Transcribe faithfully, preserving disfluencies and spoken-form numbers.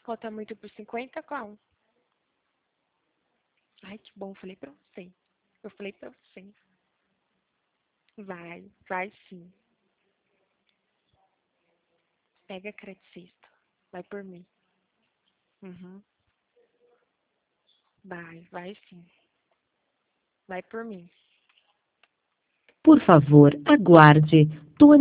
Cota muito por cinquenta, qual? Ai, que bom, falei pra você. Eu falei pra você. Vai, vai sim. Pega creticista. Vai por mim. Uhum. Vai, vai sim. Vai por mim. Por favor, aguarde.